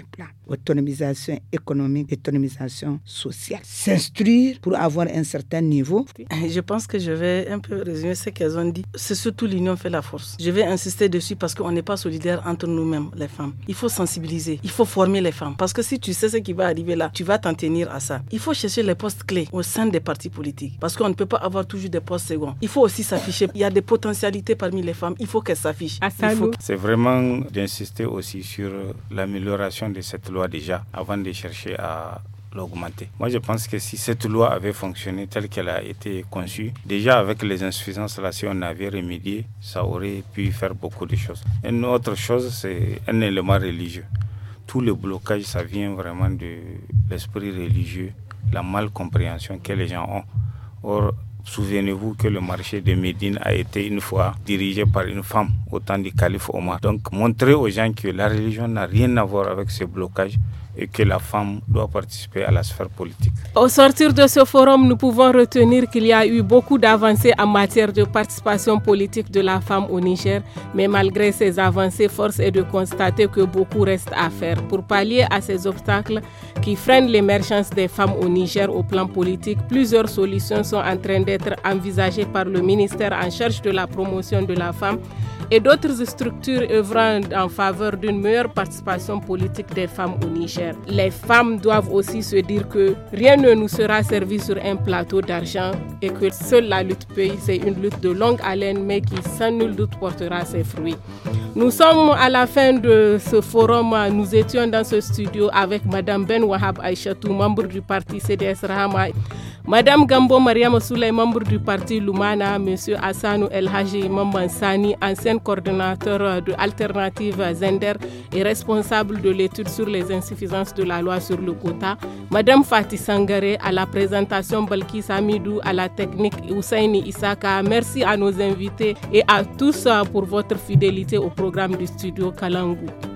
autonomisation économique, autonomisation sociale. S'instruire pour avoir un certain niveau. Je pense que je vais un peu résumer ce qu'elles ont dit. C'est surtout l'union fait la force. Je vais insister dessus parce qu'on n'est pas solidaires entre nous-mêmes, les femmes. Il faut sensibiliser, il faut former les femmes. Parce que si tu sais ce qui va arriver là, tu vas t'en tenir à ça. Il faut chercher les postes clés au sein des partis politiques. Parce qu'on ne peut pas avoir toujours des postes seconds. Il faut aussi s'afficher. Il y a des potentialités parmi les femmes. Il faut qu'elles s'affichent. Faut... C'est vraiment d'insister aussi sur l'amélioration de cette loi déjà, avant de chercher à l'augmenter. Moi, je pense que si cette loi avait fonctionné telle qu'elle a été conçue, déjà avec les insuffisances là, si on avait remédié, ça aurait pu faire beaucoup de choses. Une autre chose, c'est un élément religieux. Tout le blocage, ça vient vraiment de l'esprit religieux, la malcompréhension que les gens ont. Or, souvenez-vous que le marché de Médine a été une fois dirigé par une femme au temps du calife Omar. Donc, montrer aux gens que la religion n'a rien à voir avec ce blocage et que la femme doit participer à la sphère politique. Au sortir de ce forum, nous pouvons retenir qu'il y a eu beaucoup d'avancées en matière de participation politique de la femme au Niger, mais malgré ces avancées, force est de constater que beaucoup reste à faire. Pour pallier à ces obstacles qui freinent l'émergence des femmes au Niger au plan politique, plusieurs solutions sont en train d'être envisagées par le ministère en charge de la promotion de la femme et d'autres structures œuvrant en faveur d'une meilleure participation politique des femmes au Niger. Les femmes doivent aussi se dire que rien ne nous sera servi sur un plateau d'argent et que seule la lutte paye. C'est une lutte de longue haleine mais qui sans nul doute portera ses fruits. Nous sommes à la fin de ce forum. Nous étions dans ce studio avec Madame Ben Wahab Aïchatou, membre du parti C D S Rahama, Madame Gambo Mariam Souley, membre du parti Lumana, Monsieur Hassanou El Haji Mamban Sani, ancien coordonnateur de Alternative Zender et responsable de l'étude sur les insuffisances de la loi sur le quota, Madame Fatih Sangaré à la présentation, Balkis Hamidou à la technique, Ousseini Isaka. Merci à nos invités et à tous pour votre fidélité au programme du studio Kalangu.